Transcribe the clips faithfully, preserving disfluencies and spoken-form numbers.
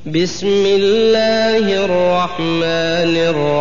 بسم الله الرحمن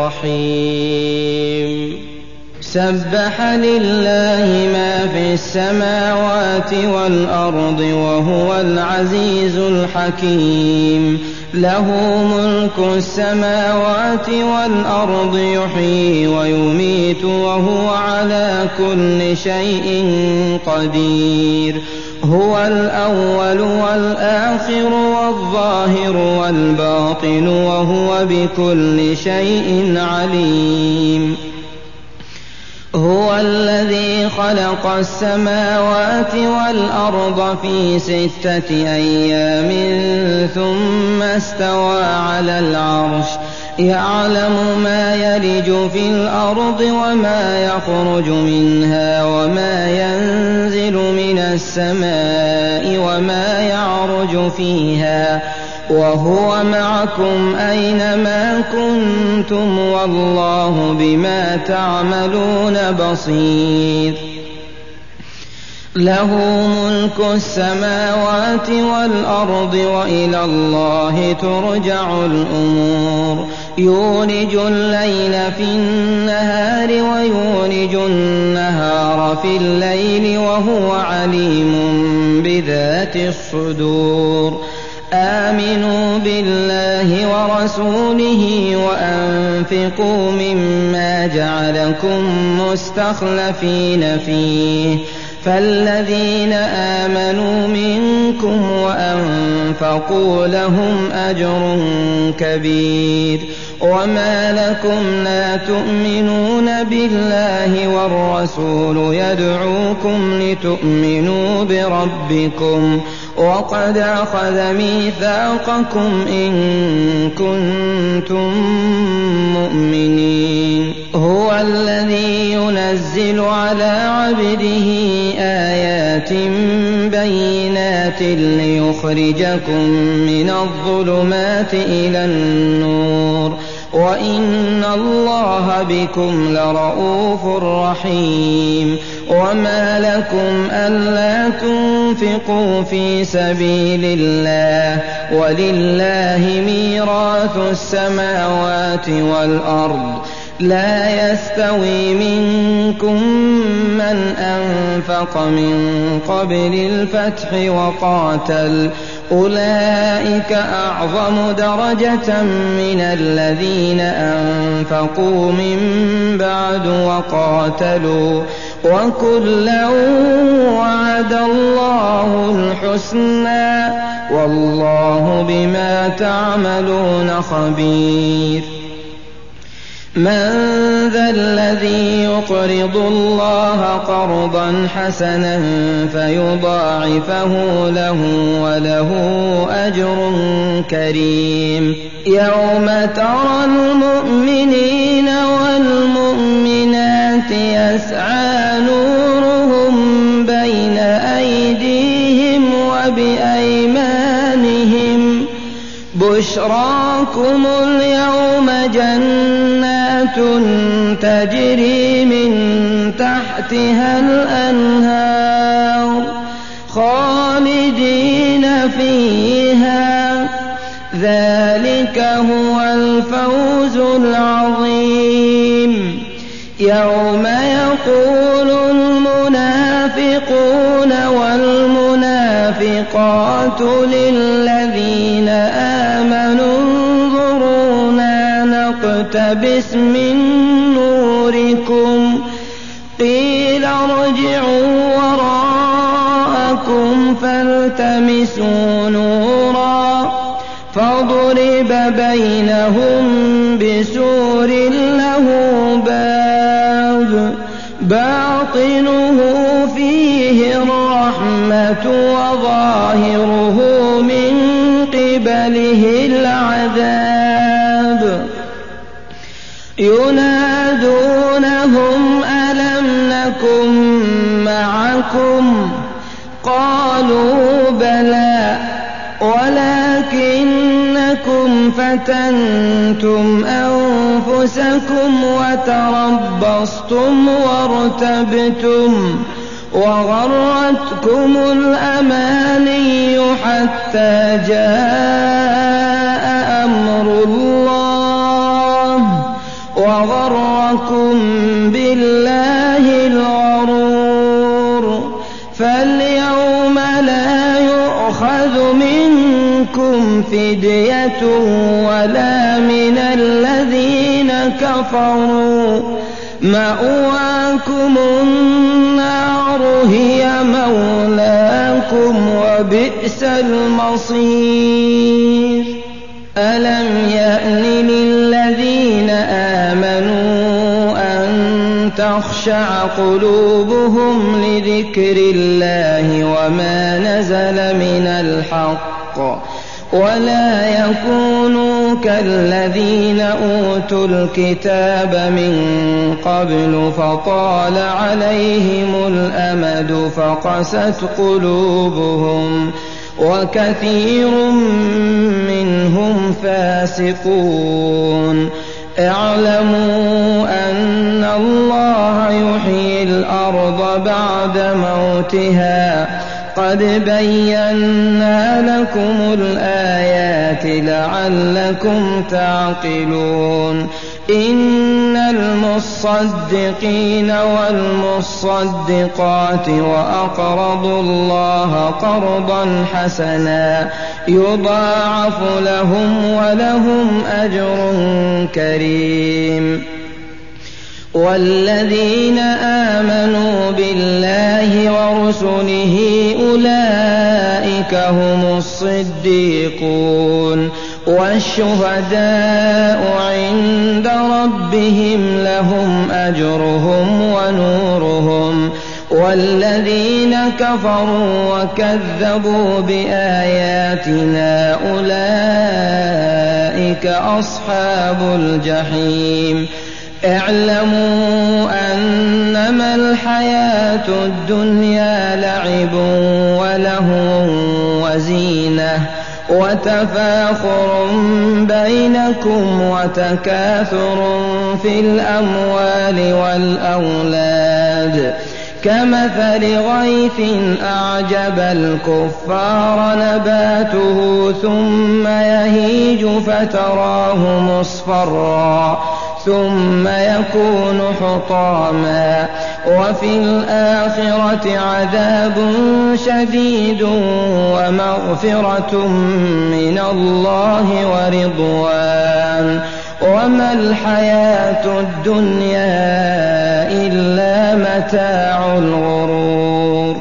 الرحيم سبح لله ما في السماوات والأرض وهو العزيز الحكيم له ملك السماوات والأرض يحيي ويميت وهو على كل شيء قدير هو الأول والآخر والظاهر والباطن وهو بكل شيء عليم هو الذي خلق السماوات والأرض في ستة أيام ثم استوى على العرش يعلم ما يلج في الأرض وما يخرج منها وما ينزل من السماء وما يعرج فيها وهو معكم أينما كنتم والله بما تعملون بصير له ملك السماوات والأرض وإلى الله ترجع الأمور يولج الليل في النهار ويولج النهار في الليل وهو عليم بذات الصدور آمنوا بالله ورسوله وأنفقوا مما جعلكم مستخلفين فيه فالذين آمنوا منكم وأنفقوا لهم أجر كبير وما لكم لا تؤمنون بالله والرسول يدعوكم لتؤمنوا بربكم وقد أخذ ميثاقكم إن كنتم مؤمنين هو الذي ينزل على عبده آيات بينات ليخرجكم من الظلمات إلى النور وإن الله بكم لرءوف رحيم وما لكم ألا تنفقوا في سبيل الله ولله ميراث السماوات والأرض لا يستوي منكم من أنفق من قبل الفتح وقاتل أولئك أعظم درجة من الذين أنفقوا من بعد وقاتلوا وكلا وعد الله الحسنى والله بما تعملون خبير من ذا الذي يقرض الله قرضا حسنا فيضاعفه له وله أجر كريم يوم ترى المؤمنين والمؤمنات يسعى نورهم بين أيديهم وبأيمانهم بشراكم اليوم جنات تجري من تحتها الأنهار خالدين فيها ذلك هو الفوز العظيم يوم يقول المنافقون والمنافقات للذين آمنوا انظرونا نقتبس من نوركم قيل ارجعوا وراءكم فالتمسوا نورا فضرب بينهم بسور له باب باطنه فيه الرحمة وظاهره من قبله العذاب ينادونهم ألم نكن معكم قالوا بلى ولكنكم فتنتم أنفسكم وتربصتم وارتبتم وغرتكم الأماني حتى جاء وغركم بالله الغرور فاليوم لا يؤخذ منكم فدية ولا من الذين كفروا مأواكم النار هي مولاكم وبئس المصير ألم يأن للذين آمنوا أن تخشع قلوبهم لذكر الله وما نزل من الحق ولا يكونوا كالذين أوتوا الكتاب من قبل فطال عليهم الأمد فقست قلوبهم وكثير منهم فاسقون اعلموا أن الله يحيي الأرض بعد موتها قد بينا لكم الآيات لعلكم تعقلون إن المصدقين والمصدقات وأقرضوا الله قرضا حسنا يضاعف لهم ولهم أجر كريم والذين آمنوا بالله ورسله أولئك هم الصديقون والشهداء عند ربهم لهم أجرهم ونورهم والذين كفروا وكذبوا بآياتنا أولئك أصحاب الجحيم اعلموا أنما الحياة الدنيا لعب ولهو وزينة وتفاخر بينكم وتكاثر في الأموال والأولاد كمثل غيث أعجب الكفار نباته ثم يهيج فتراه مصفرا ثم يكون حطاما وفي الآخرة عذاب شديد ومغفرة من الله ورضوان وما الحياة الدنيا إلا متاع الغرور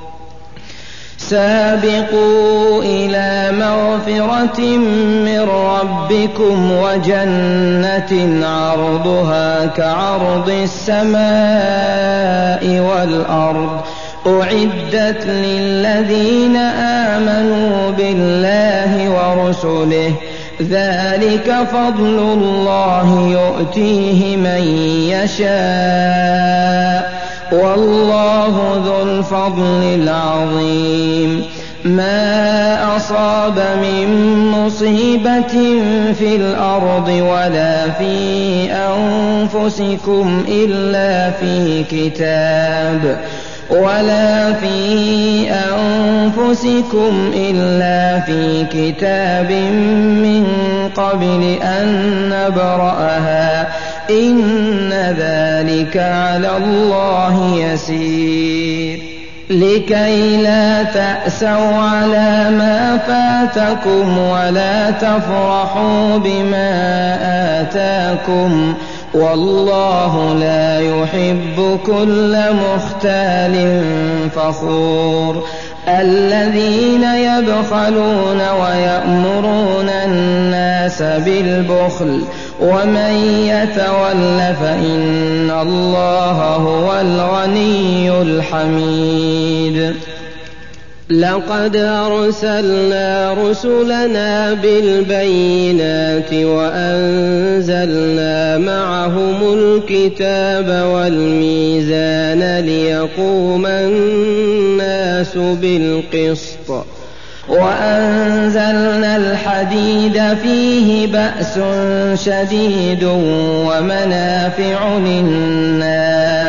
سابقوا إلى مغفرة من ربكم وجنة عرضها كعرض السماء والأرض أعدت للذين آمنوا بالله ورسله ذلك فضل الله يؤتيه من يشاء والله ذو الفضل العظيم ما أصاب من مصيبة في الأرض ولا في أنفسكم إلا في كتاب ولا في أنفسكم إلا في كتاب من قبل أن نبرأها إن ذلك على الله يسير لكي لا تأسوا على ما فاتكم ولا تفرحوا بما آتاكم والله لا يحب كل مختال فخور الذين يبخلون ويأمرون الناس بالبخل ومن يتول فإن الله هو الغني الحميد لقد أرسلنا رسلنا بالبينات وأنزلنا معهم الكتاب والميزان ليقوم الناس بالقسط وأنزلنا الحديد فيه بأس شديد ومنافع للناس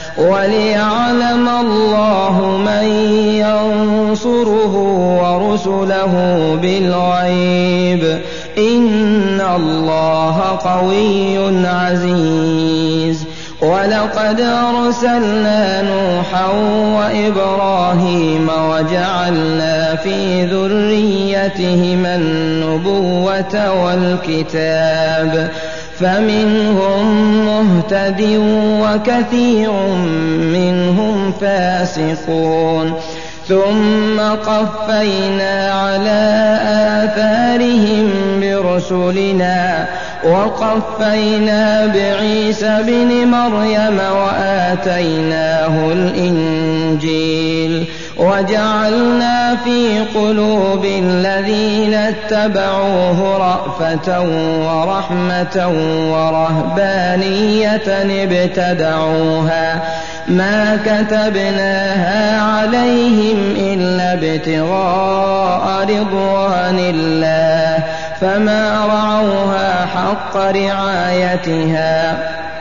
وليعلم الله من ينصره ورسله بالغيب إن الله قوي عزيز. ولقد أرسلنا نوحا وإبراهيم وجعلنا في ذريتهما النبوة والكتاب فمنهم مهتد وكثير منهم فاسقون. ثم قفينا على آثارهم برسلنا وقفينا بعيسى بن مريم وآتيناه الإنجيل وجعلنا في قلوب الذين اتبعوه رأفة ورحمة ورهبانية ابتدعوها ما كتبناها عليهم إلا ابتغاء رضوان الله فما رعوها حق رعايتها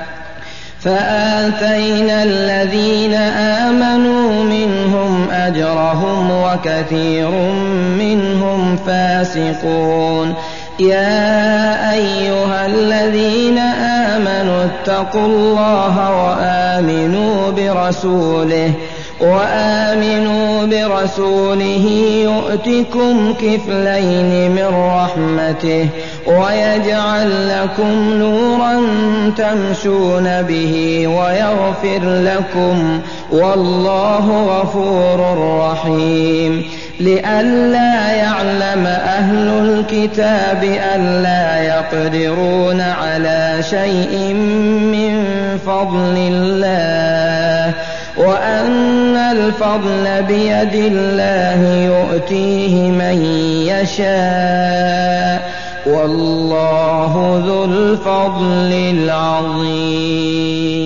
فآتينا الذين آمنوا منهم أجرهم وكثير منهم فاسقون. يا أيها الذين آمنوا اتقوا الله وآمنوا برسوله وآمنوا برسوله يؤتكم كفلين من رحمته ويجعل لكم نورا تمشون به ويغفر لكم والله غفور رحيم. لئلا يعلم أهل الكتاب ألا يقدرون على شيء من فضل الله وأن الفضل بيد الله يؤتيه من يشاء والله ذو الفضل العظيم.